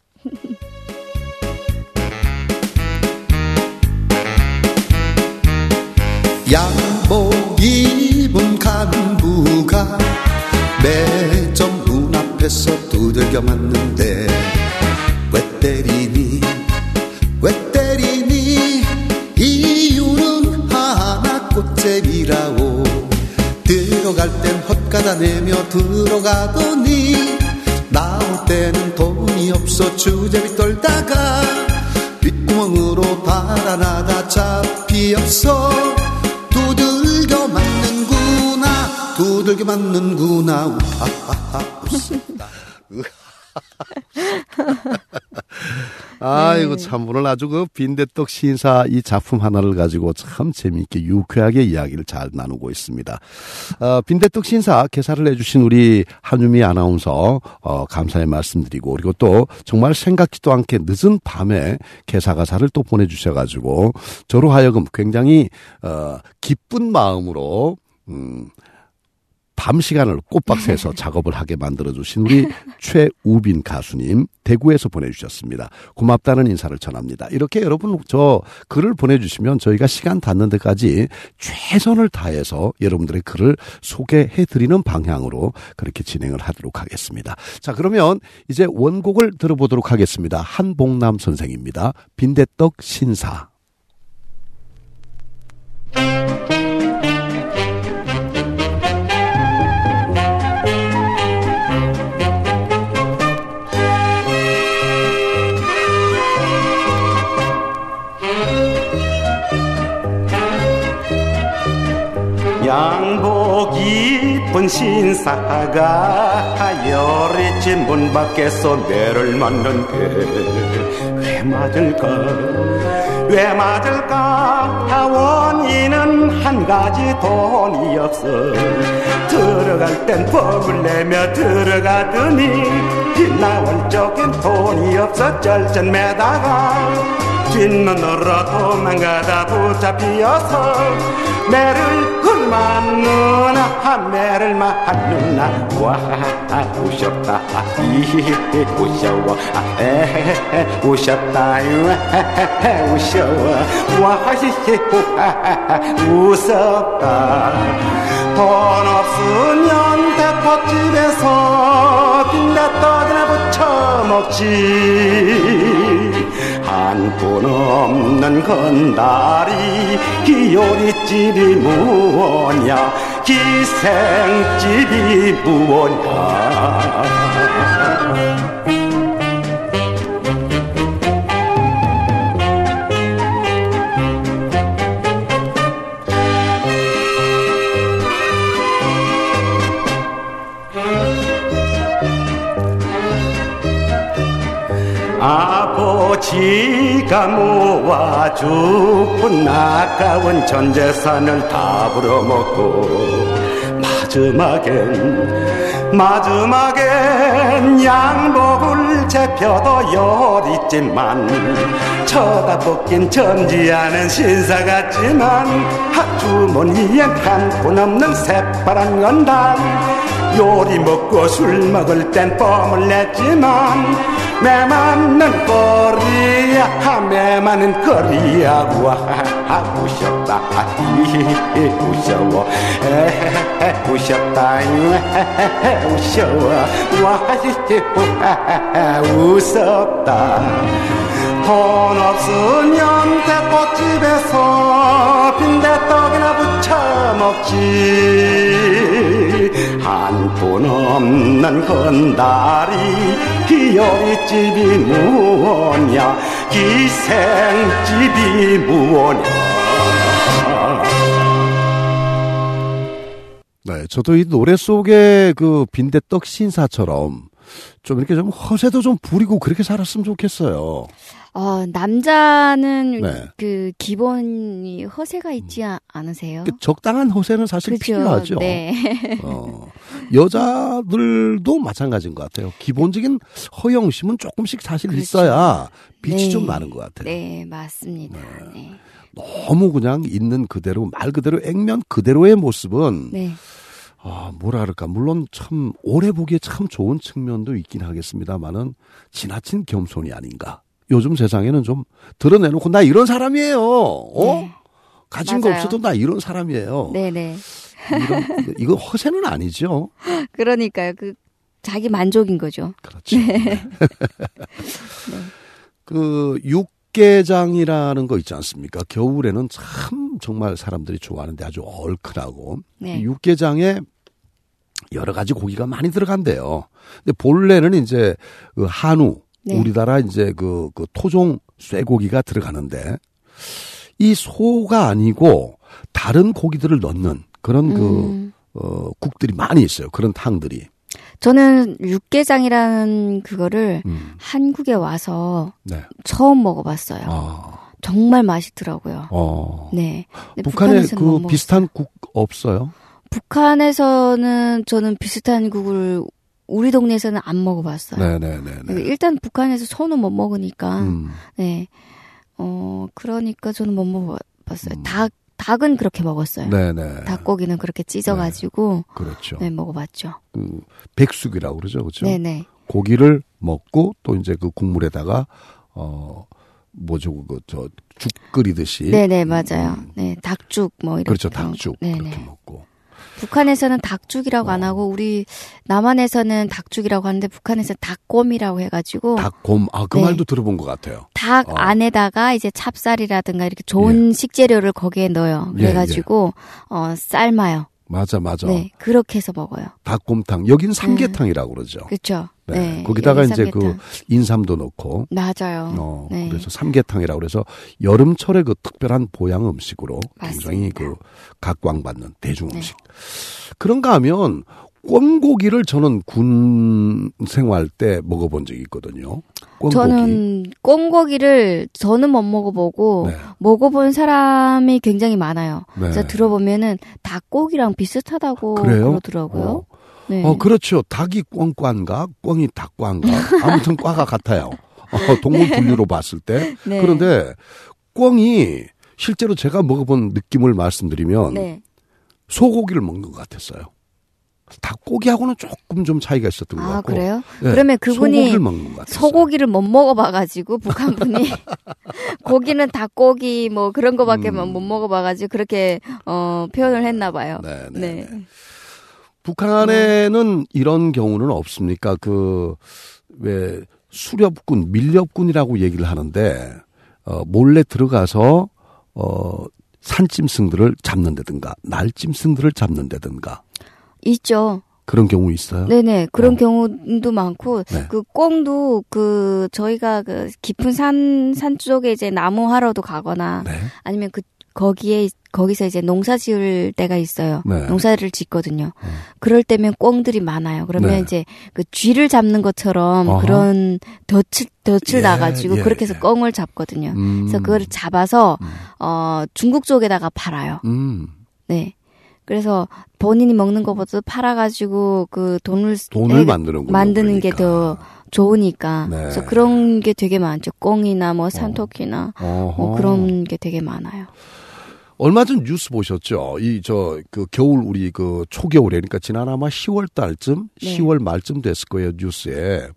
양복 입은 간부가 매점 문 앞에서 두들겨 맞는데 왜 때리니 이유는 하나 꽃제비라고 들어갈 땐 헛가다내며 들어가더니 나올 때는 돈이 없어 주제비 떨다가 뒷구멍으로 달아나다 잡히었어 두들겨 맞는구나 웃다. 아이고, 참, 오늘 아주 그 빈대떡 시인사 이 작품 하나를 가지고 참 재미있게 유쾌하게 이야기를 잘 나누고 있습니다. 빈대떡 시인사 개사를 해주신 우리 한유미 아나운서, 감사의 말씀드리고, 그리고 또 정말 생각지도 않게 늦은 밤에 개사 가사를 또 보내주셔가지고, 저로 하여금 굉장히, 기쁜 마음으로, 밤 시간을 꽃박스에서 작업을 하게 만들어주신 우리 최우빈 가수님 대구에서 보내주셨습니다. 고맙다는 인사를 전합니다. 이렇게 여러분 저 글을 보내주시면 저희가 시간 닿는 데까지 최선을 다해서 여러분들의 글을 소개해드리는 방향으로 그렇게 진행을 하도록 하겠습니다. 자, 그러면 이제 원곡을 들어보도록 하겠습니다. 한복남 선생입니다. 빈대떡 신사. 양복 입은 신사가 열이집 문 밖에서 매를 맞는데 왜 맞을까 원인은 한 가지 돈이 없어 들어갈 땐 뻑을 내며 들어가더니 나올 적엔 돈이 없어 쩔쩔매다가 뒷문으로 도망가다 붙잡히어서 매를 맞누나 매를 맞누나 와 우셨다 우셔워 우셨다 우셔워 와 우섭다 돈 없으면 대포집에서 빈대떡이나 부쳐 먹지 한 푼 없는 건다리 기요리집이 무엇냐 기생집이 무엇냐 아버지가 모아준 아까운 전 재산을 다 불어먹고 마지막엔 양복을 재펴도 열있지만 쳐다보긴 점지않은 신사 같지만 주머니엔 한 푼 없는 새파란 건달 요리 먹고 술 먹을 땐 뻔을 냈지만 매 맞는 거리야 매 맞는 거리야 와 우셨다 우셔워 우셨다 우셔워 와 우섭다 돈 없으면 대포집에서 빈대떡이나 부쳐 먹지 한 푼 없는 건다리 기요리집이 무엇냐 기생집이 무엇냐. 네, 저도 이 노래 속에 그 빈대떡 신사처럼 좀 이렇게 좀 허세도 좀 부리고 그렇게 살았으면 좋겠어요. 남자는 네. 그 기본이 허세가 있지 않으세요? 적당한 허세는 사실 그렇죠. 필요하죠. 네. 여자들도 마찬가지인 것 같아요. 기본적인 허영심은 조금씩 사실 그렇죠. 있어야 빛이 네. 좀 나는 것 같아요. 네, 맞습니다. 네. 너무 그냥 있는 그대로 말 그대로 액면 그대로의 모습은 네. 뭐라 그럴까. 물론 참 오래 보기에 참 좋은 측면도 있긴 하겠습니다만은 지나친 겸손이 아닌가. 요즘 세상에는 좀 드러내놓고 나 이런 사람이에요. 네. 가진 맞아요. 거 없어도 나 이런 사람이에요. 네네. 이거 허세는 아니죠. 그러니까요. 자기 만족인 거죠. 그렇죠. 네. 그 육개장이라는 거 있지 않습니까? 겨울에는 참 정말 사람들이 좋아하는데 아주 얼큰하고 네. 육개장에 여러 가지 고기가 많이 들어간대요. 근데 본래는 이제 그 한우 네. 우리나라 이제 그 토종 쇠고기가 들어가는데 이 소가 아니고 다른 고기들을 넣는 그런 국들이 많이 있어요. 그런 탕들이. 저는 육개장이라는 그거를 한국에 와서 네. 처음 먹어봤어요. 아. 정말 맛있더라고요. 북한에 네. 근데 그 북한에서는 못 먹었어요. 비슷한 국 없어요? 북한에서는 저는 비슷한 국을 우리 동네에서는 안 먹어봤어요. 네네네. 일단 북한에서 손은 못 먹으니까. 네. 그러니까 저는 못 먹어봤어요. 닭은 그렇게 먹었어요. 네네. 닭고기는 그렇게 찢어가지고. 네. 그렇죠. 네, 먹어봤죠. 백숙이라고 그러죠, 그렇죠? 네네. 고기를 먹고 또 이제 그 국물에다가 죽 끓이듯이. 네네, 맞아요. 네, 닭죽 뭐 이렇게. 그렇죠, 닭죽 네네. 그렇게 먹고. 북한에서는 닭죽이라고 안 하고 우리 남한에서는 닭죽이라고 하는데 북한에서는 닭곰이라고 해가지고. 닭곰, 그 네. 말도 들어본 것 같아요. 닭 안에다가 이제 찹쌀이라든가 이렇게 좋은 식재료를 거기에 넣어요. 그래가지고 삶아요. 맞아. 네, 그렇게 해서 먹어요. 닭곰탕. 여긴 삼계탕이라고 그러죠. 그렇죠. 네. 네. 거기다가 이제 삼계탕. 그 인삼도 넣고. 맞아요. 네. 그래서 삼계탕이라고 그래서 여름철에 그 특별한 보양 음식으로 맞습니다. 굉장히 그 각광받는 대중 음식. 그런가 하면 꿩고기를 저는 군 생활 때 먹어본 적이 있거든요. 꿩고기. 저는 꿩고기를 저는 못 먹어보고 네. 먹어본 사람이 굉장히 많아요. 네. 그래서 들어보면은 닭고기랑 비슷하다고 그래요? 그러더라고요. 네. 그렇죠. 닭이 꿩과인가? 꿩이 닭과인가? 아무튼 과가 같아요. 동물 분류로 봤을 때. 네. 그런데 꿩이 실제로 제가 먹어본 느낌을 말씀드리면 네. 소고기를 먹는 것 같았어요. 닭고기하고는 조금 좀 차이가 있었던 것 같고. 그래요? 네, 그러면 그분이 소고기를 먹는 것 같았어요. 소고기를 못 먹어봐가지고 북한 분이 고기는 닭고기 뭐 그런 거밖에 못 먹어봐가지고 그렇게 표현을 했나 봐요. 네. 북한에는 이런 경우는 없습니까? 왜 수렵군, 밀렵군이라고 얘기를 하는데 몰래 들어가서 산짐승들을 잡는다든가 날짐승들을 잡는다든가 있죠. 그런 경우 있어요? 네네. 그런 경우도 많고, 네. 그 꿩도 저희가 그 깊은 산 쪽에 이제 나무 하러도 가거나, 네. 아니면 거기서 이제 농사 지을 때가 있어요. 네. 농사를 짓거든요. 그럴 때면 꿩들이 많아요. 그러면 네. 이제 그 쥐를 잡는 것처럼 어허. 그런 덫을 나가지고 그렇게 해서 예. 꿩을 잡거든요. 그래서 그걸 잡아서, 중국 쪽에다가 팔아요. 네. 그래서 본인이 먹는 것보다 팔아가지고 그 돈을 만드는 게 더 좋으니까. 네. 그래서 그런 게 되게 많죠. 꿩이나 뭐 산토끼나 뭐 그런 게 되게 많아요. 얼마 전 뉴스 보셨죠? 겨울 우리 초겨울에 그러니까 지난 아마 10월 달쯤, 네. 10월 말쯤 됐을 거예요, 뉴스에.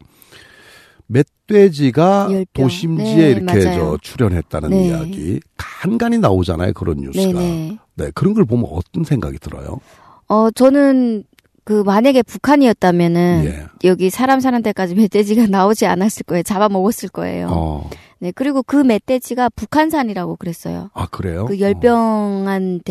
멧돼지가 열병. 도심지에 네, 이렇게 맞아요. 출연했다는 네. 이야기 간간히 나오잖아요, 그런 뉴스가. 네네. 네, 그런 걸 보면 어떤 생각이 들어요? 저는 만약에 북한이었다면은 예. 여기 사람 사는 데까지 멧돼지가 나오지 않았을 거예요. 잡아먹었을 거예요. 네, 그리고 그 멧돼지가 북한산이라고 그랬어요. 아, 그래요? 그 열병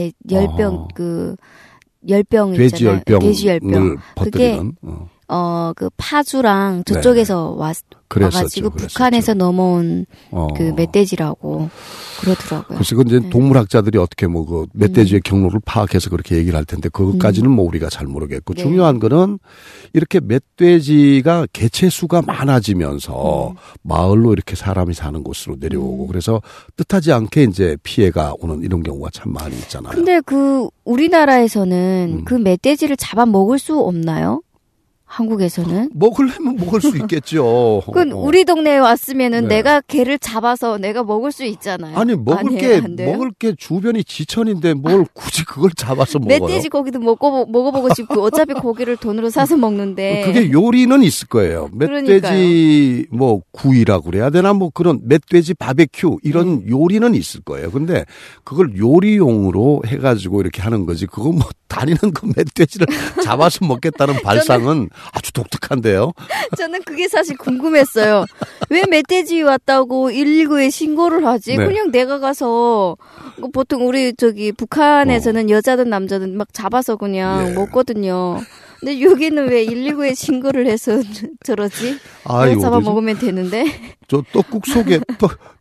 돼지 있잖아요. 돼지 열병. 열병을 그게 퍼뜨리는. 그 파주랑 저쪽에서 와가지고 북한에서 넘어온 그 멧돼지라고 그러더라고요. 그래서 그건 이제 네. 동물학자들이 어떻게 멧돼지의 경로를 파악해서 그렇게 얘기를 할 텐데 그것까지는 우리가 잘 모르겠고 네. 중요한 거는 이렇게 멧돼지가 개체 수가 많아지면서 마을로 이렇게 사람이 사는 곳으로 내려오고 그래서 뜻하지 않게 이제 피해가 오는 이런 경우가 참 많이 있잖아요. 근데 우리나라에서는 그 멧돼지를 잡아 먹을 수 없나요? 한국에서는? 먹으려면 먹을 수 있겠죠. 우리 동네에 왔으면은 네. 내가 개를 잡아서 내가 먹을 수 있잖아요. 아니 아니에요? 안 돼요? 먹을 게 주변이 지천인데 뭘 굳이 그걸 잡아서 먹어요? 멧돼지 고기도 먹어보고 싶고 어차피 고기를 돈으로 사서 먹는데. 그게 요리는 있을 거예요. 멧돼지 구이라고 그래야 되나 그런 멧돼지 바베큐 이런 요리는 있을 거예요. 근데 그걸 요리용으로 해가지고 이렇게 하는 거지. 그거 다니는 그 멧돼지를 잡아서 먹겠다는 발상은 아주 독특한데요. 저는 그게 사실 궁금했어요. 왜 멧돼지 왔다고 119에 신고를 하지? 네. 그냥 내가 가서 보통 우리 북한에서는 여자든 남자든 막 잡아서 그냥 먹거든요. 근데 여기는 왜 119에 신고를 해서 저러지? 내가 잡아 먹으면 되는데. 저 떡국 속에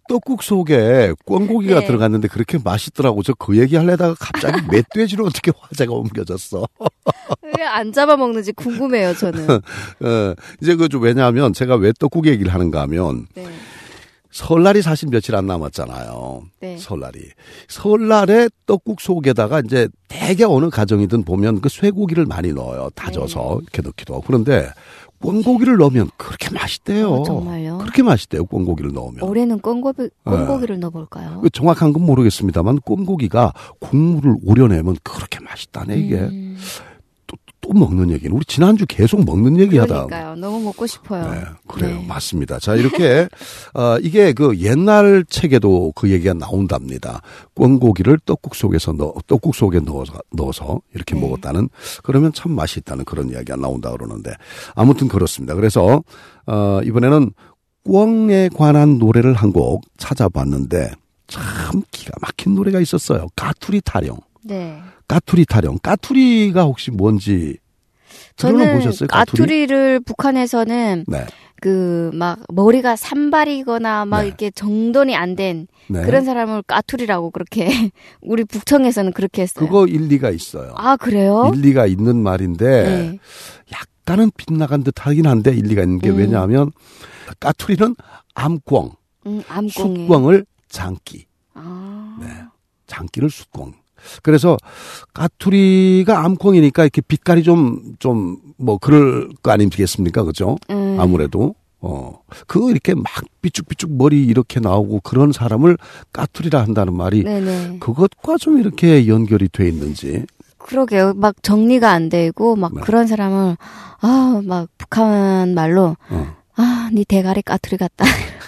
떡국 속에 꿩고기가 네. 들어갔는데 그렇게 맛있더라고. 저 그 얘기 하려다가 갑자기 멧돼지로 어떻게 화제가 옮겨졌어. 왜 안 잡아먹는지 궁금해요, 저는. 이제 왜냐하면 제가 왜 떡국 얘기를 하는가 하면 네. 설날이 사실 며칠 안 남았잖아요. 네. 설날에 떡국 속에다가 이제 대개 어느 가정이든 보면 그 쇠고기를 많이 넣어요. 다져서 이렇게 넣기도 하고. 그런데 꿩고기를 넣으면 그렇게 맛있대요. 정말요? 그렇게 맛있대요. 꿩고기를 넣으면. 올해는 꿩고기를 넣어볼까요? 정확한 건 모르겠습니다만 꿩고기가 국물을 우려내면 그렇게 맛있다네 이게. 또 먹는 얘기는 우리 지난주 계속 먹는 얘기하다. 그러니까요. 너무 먹고 싶어요. 네, 그래요. 네. 맞습니다. 자, 이렇게 이게 그 옛날 책에도 그 얘기가 나온답니다. 꿩고기를 떡국 속에 넣어서 이렇게 네. 먹었다는, 그러면 참 맛이 있다는 그런 이야기가 나온다 그러는데 아무튼 그렇습니다. 그래서 이번에는 꿩에 관한 노래를 한 곡 찾아봤는데 참 기가 막힌 노래가 있었어요. 까투리 타령. 네. 까투리 타령. 까투리가 혹시 뭔지 들어보셨어요? 까투리를 북한에서는 네. 막 머리가 산발이거나 막 네. 이렇게 정돈이 안 된 네. 그런 사람을 까투리라고 그렇게 우리 북청에서는 그렇게 했어요. 그거 일리가 있어요. 아, 그래요? 일리가 있는 말인데 네. 약간은 빗나간 듯 하긴 한데 일리가 있는 게 왜냐하면 까투리는 암꿩, 암꿩이에요. 숫꿩을 장기. 아. 네. 장기를 숫꿩. 그래서 까투리가 암꿩이니까 이렇게 빛깔이 좀 뭐 그럴 거 아니겠습니까? 그죠? 아무래도. 그거 이렇게 막 삐쭉삐쭉 머리 이렇게 나오고 그런 사람을 까투리라 한다는 말이 네네. 그것과 좀 이렇게 연결이 돼 있는지. 그러게요. 막 정리가 안 되고 막 네. 그런 사람을 막 북한 말로 네 대가리 까투리 같다.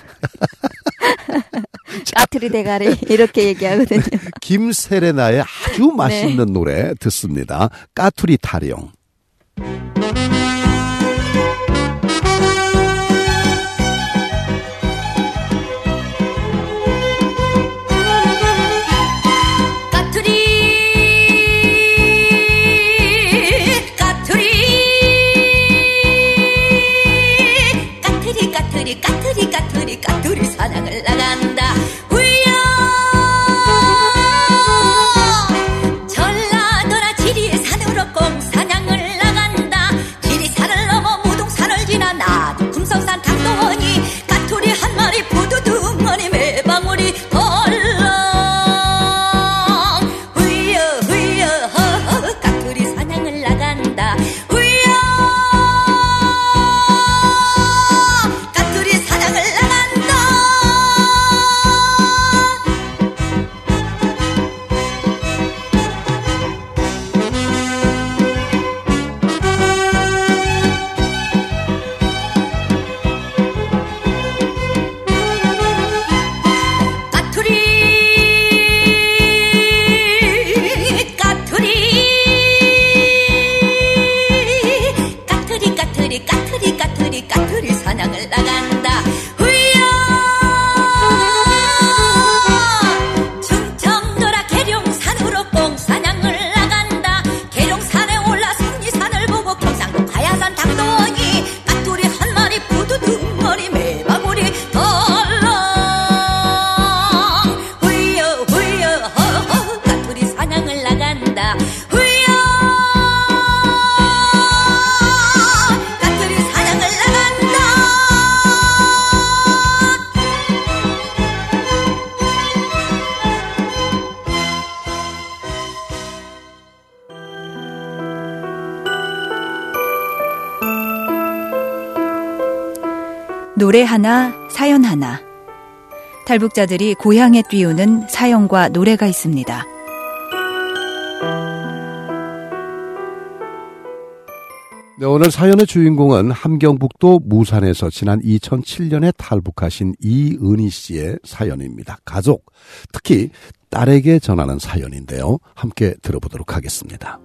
까투리 대가리 이렇게 얘기하거든요. 김세레나의 아주 맛있는 노래 듣습니다. 까투리 타령. 까투리 사냥을 나간다. 후야 전라도나 지리의 산으로 꼭 사냥을 나간다. 지리산을 넘어 무동산을 지나 나도 금성산 당도원이 까투리 한 마리 부두둥머리 매방울이 덜렁. 후야 까투리 사냥을 나간다. 까투리 사냥을 나간다. 후야 충청도라 계룡산으로 꼭 사냥을 나간다. 계룡산에 올라 순리산을 보고 경상도 가야산 당도원이 까투리 한 마리 부두둥머리 매방울이 덜렁. 후야 까투리 사냥을 나간다. 노래 하나, 사연 하나. 탈북자들이 고향에 띄우는 사연과 노래가 있습니다. 네, 오늘 사연의 주인공은 함경북도 무산에서 지난 2007년에 탈북하신 이은희 씨의 사연입니다. 가족, 특히 딸에게 전하는 사연인데요. 함께 들어보도록 하겠습니다.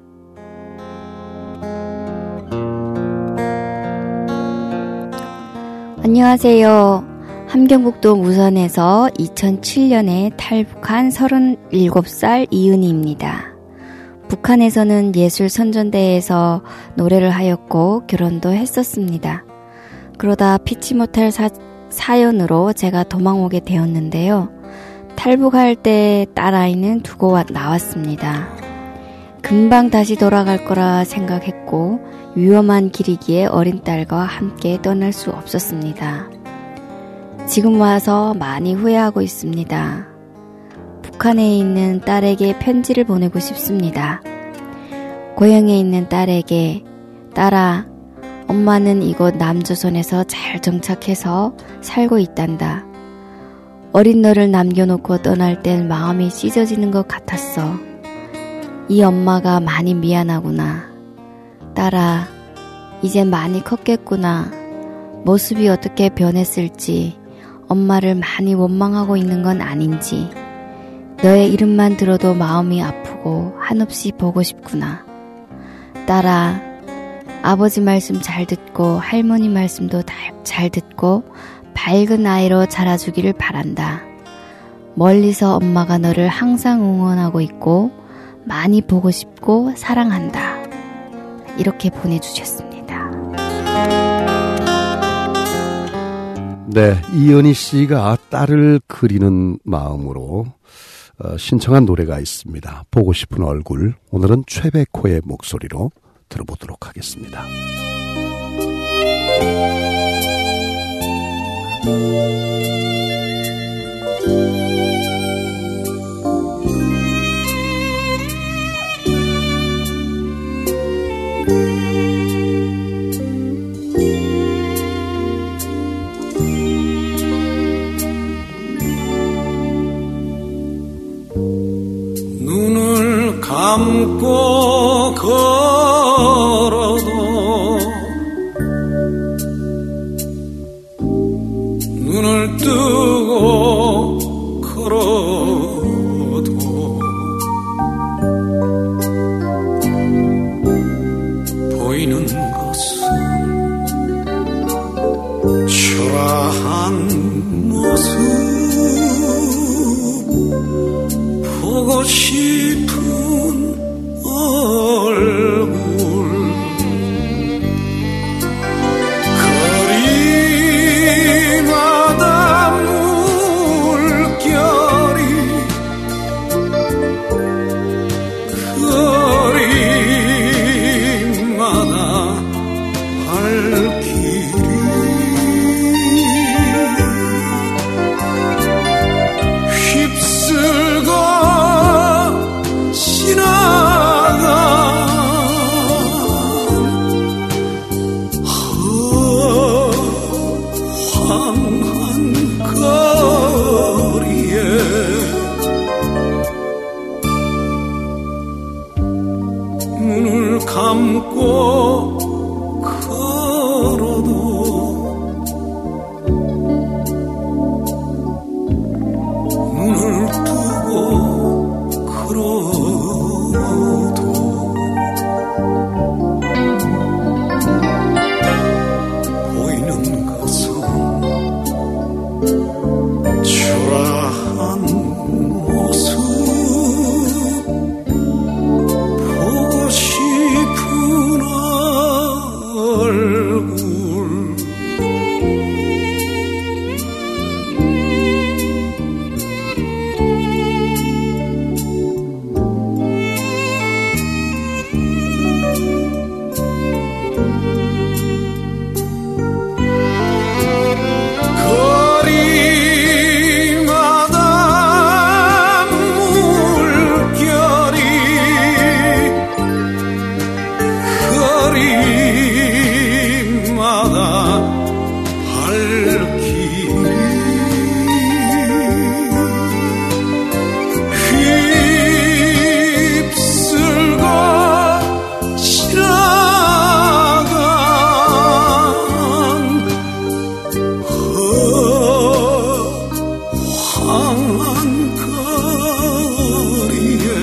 안녕하세요. 함경북도 무산에서 2007년에 탈북한 37살 이은희입니다. 북한에서는 예술 선전대회에서 노래를 하였고 결혼도 했었습니다. 그러다 피치 못할 사연으로 제가 도망오게 되었는데요. 탈북할 때 딸아이는 두고 나왔습니다. 금방 다시 돌아갈 거라 생각했고 위험한 길이기에 어린 딸과 함께 떠날 수 없었습니다. 지금 와서 많이 후회하고 있습니다. 북한에 있는 딸에게 편지를 보내고 싶습니다. 고향에 있는 딸에게 딸아, 엄마는 이곳 남조선에서 잘 정착해서 살고 있단다. 어린 너를 남겨놓고 떠날 땐 마음이 찢어지는 것 같았어. 이 엄마가 많이 미안하구나. 딸아, 이제 많이 컸겠구나. 모습이 어떻게 변했을지, 엄마를 많이 원망하고 있는 건 아닌지. 너의 이름만 들어도 마음이 아프고 한없이 보고 싶구나. 딸아, 아버지 말씀 잘 듣고 할머니 말씀도 잘 듣고 밝은 아이로 자라주기를 바란다. 멀리서 엄마가 너를 항상 응원하고 있고 많이 보고 싶고 사랑한다. 이렇게 보내주셨습니다. 네, 이연희 씨가 딸을 그리는 마음으로 신청한 노래가 있습니다. 보고 싶은 얼굴. 오늘은 최백호의 목소리로 들어보도록 하겠습니다. 눈을 감고 걸어도 눈을 뜨고 걸어도 보이는 것은 초라한 모습 보고 싶은 얼굴 거리마다 물결이 거리마다 발길이 휩쓸고 감고 걸어도 눈을 뜨고 걸어도 보이는 것은 초라한 모습 보고 싶은 얼굴 거리마다 물결이 거리마다 발길이 휩쓸고 지나간 황한 거리에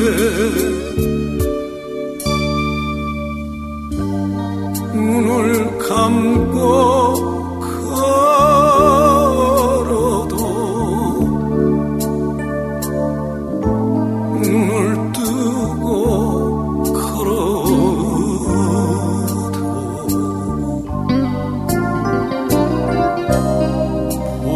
눈을 감고 걸어도 눈을 뜨고 걸어도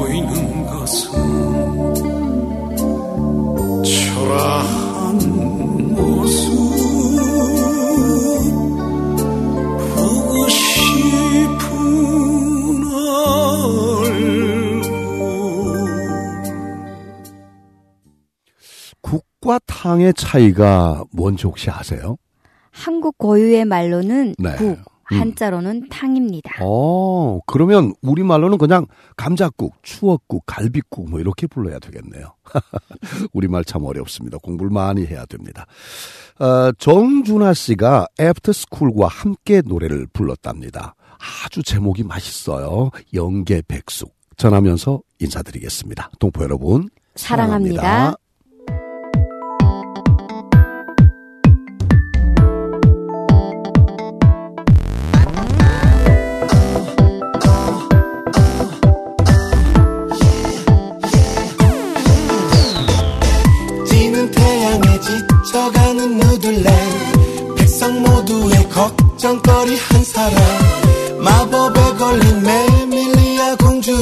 국과 탕의 차이가 뭔지 혹시 아세요? 한국 고유의 말로는 네. 국, 한자로는 탕입니다. 그러면 우리말로는 그냥 감자국, 추억국, 갈비국 뭐 이렇게 불러야 되겠네요. 우리말 참 어렵습니다. 공부를 많이 해야 됩니다. 정준하 씨가 애프터스쿨과 함께 노래를 불렀답니다. 아주 제목이 맛있어요. 영계백숙. 전하면서 인사드리겠습니다. 동포 여러분 사랑합니다. 지는 태양에 지쳐가는 누들랜드 백성 모두의 걱정거리 한 사람 마법에 걸린 메밀리아 공주는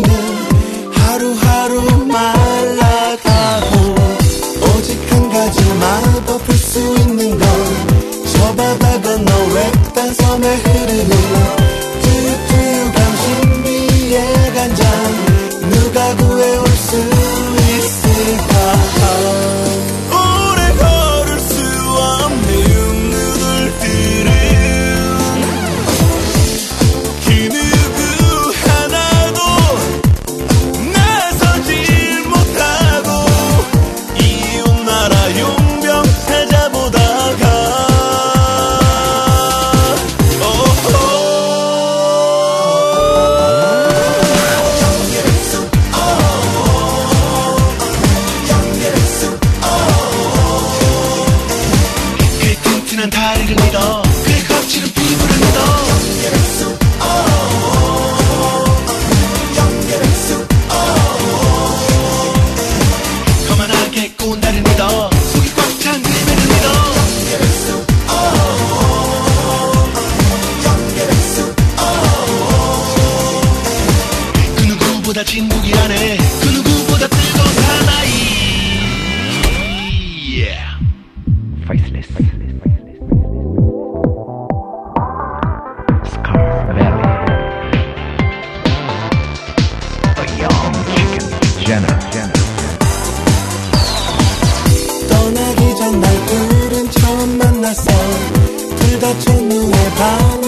하루하루 말라가고 오직 한 가지 마법을 수 있는 건 저 바다 건너 외딴 섬에 흐르는 두툼한 신비의 간장 누가 구해올 수 있을까 오래 걸을 수 없는 누들들은 그 누구 하나도 나서질 못하고 이웃나라 용병 찾아보다가 그 튼튼한 다리를 믿어 그 거칠은 피부를 믿어 거만하게 꼬운 달을 믿어 속이 꽉 찬 그림을 믿어 그 누구보다 진국이라네 그 누구보다 뜨거운 사나이 yeah. Faceless. Scar Valley. A young chicken. Jenner. 떠나기 전 날 둘은 처음 만났어 둘 다 첫눈에 반해